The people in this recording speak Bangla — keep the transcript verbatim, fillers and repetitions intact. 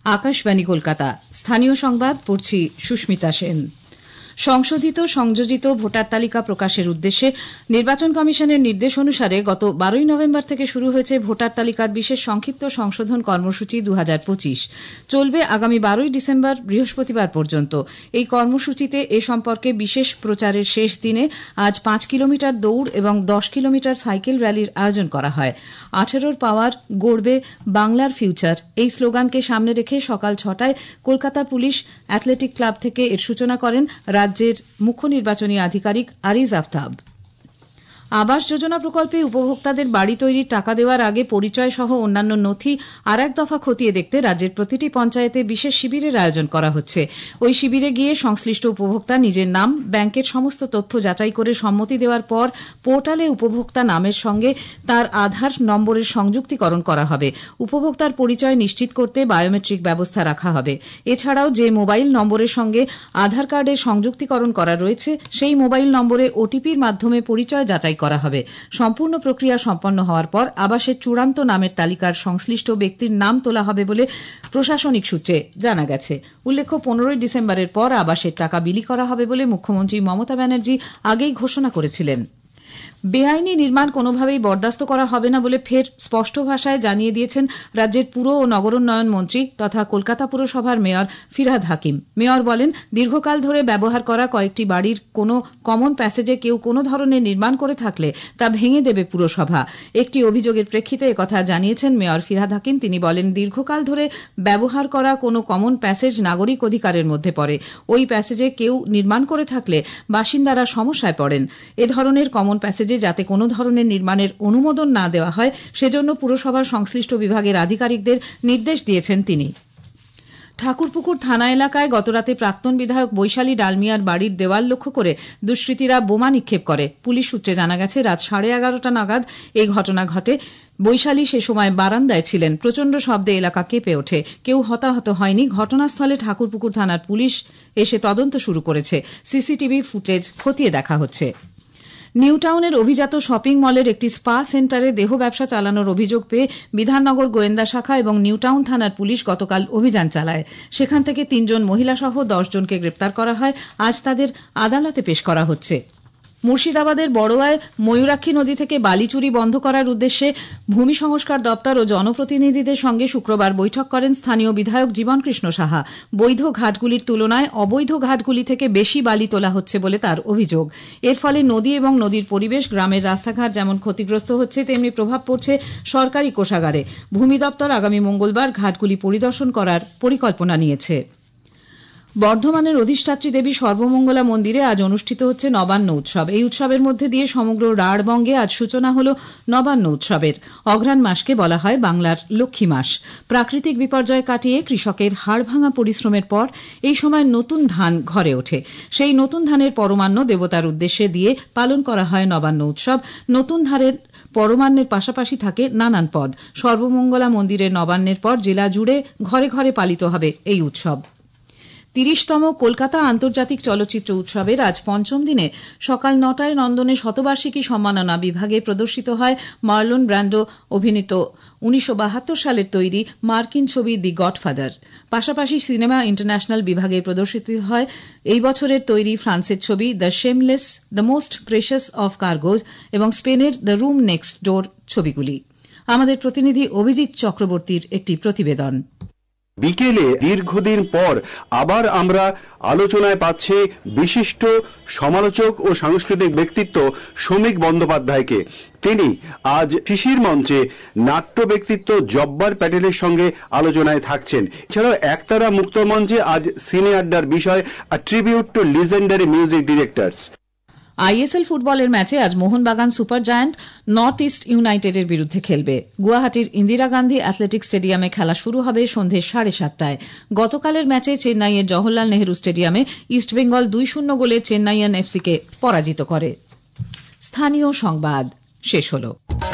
আকাশবাণী কলকাতা। স্থানীয় সংবাদ পড়ছি সুস্মিতা সেন। সংশোধিত সংযোজিত ভোটার তালিকা প্রকাশের উদ্দেশ্যে নির্বাচন কমিশনের নির্দেশ অনুসারে গত বারোই নভেম্বর থেকে শুরু হয়েছে ভোটার তালিকার বিশেষ সংক্ষিপ্ত সংশোধন কর্মসূচি দু হাজার পঁচিশ চলবে আগামী বারোই ডিসেম্বর বৃহস্পতিবার পর্যন্ত। এই কর্মসূচিতে এ সম্পর্কে বিশেষ প্রচারের শেষ দিনে আজ পাঁচ কিলোমিটার দৌড় এবং দশ কিলোমিটার সাইকেল র্যালির আয়োজন করা হয়। আঠেরোর পাওয়ার গড়বে বাংলার ফিউচার এই স্লোগানকে সামনে রেখে সকাল ছটায় কলকাতা পুলিশ অ্যাথলেটিক ক্লাব থেকে এর সূচনা করেন রাজ্যের মুখ্য নির্বাচনী আধিকারিক আরিজ আফতাব। আবাস যোজনা প্রকল্পে উপভোক্তাদের বাড়ি তৈরির টাকা দেওয়ার আগে পরিচয় সহ অন্যান্য নথি আর এক দফা খতিয়ে দেখতে রাজ্যের প্রতিটি পঞ্চায়েতে বিশেষ শিবিরের আয়োজন করা হচ্ছে। ওই শিবিরে গিয়ে সংশ্লিষ্ট উপভোক্তা নিজের নাম, ব্যাংকের সমস্ত তথ্য যাচাই করে সম্মতি দেওয়ার পর পোর্টালে উপভোক্তা নামের সঙ্গে তার আধার নম্বরের সংযুক্তিকরণ করা হবে। উপভোক্তার পরিচয় নিশ্চিত করতে বায়োমেট্রিক ব্যবস্থা রাখা হবে। এছাড়াও যে মোবাইল নম্বরের সঙ্গে আধার কার্ডের সংযুক্তিকরণ করা রয়েছে সেই মোবাইল নম্বরে ওটিপির মাধ্যমে পরিচয় যাচাই করা হবে। সম্পূর্ণ প্রক্রিয়া সম্পন্ন হওয়ার পর আবাসের চূড়ান্ত নামের তালিকার সংশ্লিষ্ট ব্যক্তির নাম তোলা হবে বলে প্রশাসনিক সূত্রে জানা গেছে। উল্লেখ্য, পনেরোই ডিসেম্বরের পর আবাসের টাকা বিলি করা হবে বলে মুখ্যমন্ত্রী মমতা ব্যানার্জি আগেই ঘোষণা করেছিলেন। বেআইনি নির্মাণ কোনোভাবেই বরদাস্ত করা হবে না বলে ফের স্পষ্ট ভাষায় জানিয়ে দিয়েছেন রাজ্যের পুর ও নগরোন্নয়ন মন্ত্রী তথা কলকাতা পুরসভার মেয়র ফিরহাদ হাকিম। মেয়র বলেন, দীর্ঘকাল ধরে ব্যবহার করা কয়েকটি বাড়ির কোনো কমন প্যাসেজে কেউ কোনো ধরনের নির্মাণ করে থাকলে তা ভেঙে দেবে পুরসভা। একটি অভিযোগের প্রেক্ষিতে একথা জানিয়েছেন মেয়র ফিরহাদ হাকিম। তিনি বলেন, দীর্ঘকাল ধরে ব্যবহার করা কোনো কমন প্যাসেজ নাগরিক অধিকারের মধ্যে পড়ে। ওই প্যাসেজে কেউ নির্মাণ করে থাকলে বাসিন্দারা সমস্যায় পড়েন। এ ধরনের কমন প্যাসেজে যাতে কোনো ধরনের নির্মাণের অনুমোদন না দেওয়া হয় সেজন্য পুরসভার সংশ্লিষ্ট বিভাগের আধিকারিকদের নির্দেশ দিয়েছেন তিনি। ঠাকুরপুকুর থানা এলাকায় গতরাতে প্রাক্তন বিধায়ক বৈশালী ডালমিয়ার বাড়ির দেওয়াল লক্ষ্য করে দুষ্কৃতীরা বোমা নিক্ষেপ করে। পুলিশ সূত্রে জানা গেছে, রাত সাড়ে এগারোটা নাগাদ এই ঘটনা ঘটে। বৈশালী সে সময় বারান্দায় ছিলেন। প্রচণ্ড শব্দে এলাকা কেঁপে ওঠে। কেউ হতাহত হয়নি। ঘটনাস্থলে ঠাকুরপুকুর থানার পুলিশ এসে তদন্ত শুরু করেছে। সিসিটিভি ফুটেজ খতিয়ে দেখা হচ্ছে। নিউটাউনের অভিজাত শপিং মলের একটি স্পা সেন্টারে দেহ ব্যবসা চালানোর অভিযোগ পেয়ে বিধাননগর গোয়েন্দা শাখা এবং নিউটাউন থানার পুলিশ গতকাল অভিযান চালায়। সেখান থেকে তিনজন মহিলা সহ দশ জনকে গ্রেপ্তার করা হয়। আজ তাদের আদালতে পেশ করা হচ্ছে। মুর্শিদাবাদের বড়োয়ায় ময়ূরাক্ষী নদী থেকে বালি চুরি বন্ধ করার উদ্দেশ্যে ভূমি সংস্কার দপ্তর ও জনপ্রতিনিধিদের সঙ্গে শুক্রবার বৈঠক করেন স্থানীয় বিধায়ক জীবন কৃষ্ণ সাহা। বৈধ ঘাটগুলির তুলনায় অবৈধ ঘাটগুলি থেকে বেশি বালি তোলা হচ্ছে বলে তার অভিযোগ। এর ফলে নদী এবং নদীর পরিবেশ, গ্রামের রাস্তাঘাট যেমন ক্ষতিগ্রস্ত হচ্ছে তেমনি প্রভাব পড়ছে সরকারি কোষাগারে। ভূমি দপ্তর আগামী মঙ্গলবার ঘাটগুলি পরিদর্শন করার পরিকল্পনা নিয়েছে। বর্ধমানের অধিষ্ঠাত্রী দেবী সর্বমঙ্গলা মন্দিরে আজ অনুষ্ঠিত হচ্ছে নবান্ন উৎসব। এই উৎসবের মধ্যে দিয়ে সমগ্র রাঢ়বঙ্গে আজ সূচনা হল নবান্ন উৎসবের। অঘ্রাণ মাসকে বলা হয় বাংলার লক্ষ্মী মাস। প্রাকৃতিক বিপর্যয় কাটিয়ে কৃষকের হাড়ভাঙা পরিশ্রমের পর এই সময় নতুন ধান ঘরে ওঠে। সেই নতুন ধানের পরমান্ন দেবতার উদ্দেশ্যে দিয়ে পালন করা হয় নবান্ন উৎসব। নতুন ধানের পরমান্নের পাশাপাশি থাকে নানান পদ। সর্বমঙ্গলা মন্দিরের নবান্নের পর জেলা জুড়ে ঘরে ঘরে পালিত হবে এই উৎসব। তিরিশতম কলকাতা আন্তর্জাতিক চলচ্চিত্র উৎসবের আজ পঞ্চম দিনে সকাল নটায় নন্দনে শতবার্ষিকী সম্মাননা বিভাগে প্রদর্শিত হয় মার্লন ব্র্যান্ডো অভিনীত উনিশশো বাহাত্তর সালের তৈরি মার্কিন ছবি দি গডফাদার। পাশাপাশি সিনেমা ইন্টারন্যাশনাল বিভাগে প্রদর্শিত হয় এই বছরের তৈরি ফ্রান্সের ছবি the shameless, the most precious of cargoes এবং স্পেনের দ্য রুম নেক্সট ডোর ছবিগুলি। আমাদের প্রতিনিধি অভিজিৎ চক্রবর্তীর একটি প্রতিবেদন। বিকেলে দীর্ঘদিন পর আবার আমরা আলোচনায় পাচ্ছি বিশিষ্ট সমালোচক ও সাংস্কৃতিক ব্যক্তিত্ব শ্রমিক বন্দ্যোপাধ্যায়কে। তিনি আজ শিশির মঞ্চে নাট্য ব্যক্তিত্ব জব্বার প্যাটেলের সঙ্গে আলোচনায় থাকছেন। এছাড়াও একতারা মুক্ত মঞ্চে আজ সিনে আড্ডার বিষয় a tribute to legendary music directors. ISL ফুটবলের ম্যাচে আজ Mohun Bagan super giant north east ইউনাইটেডের বিরুদ্ধে খেলবে। গুয়াহাটির ইন্দিরা গান্ধী অ্যাথলেটিক স্টেডিয়ামে খেলা শুরু হবে সন্ধে সাড়ে সাতটায়। গতকালের ম্যাচে চেন্নাইয়ের জওহরলাল নেহরু স্টেডিয়ামে ইস্টবেঙ্গল দুই শূন্য গোলে চেন্নাইয়ান এফসিকে পরাজিত করে। স্থানীয় সংবাদ শেষ হল।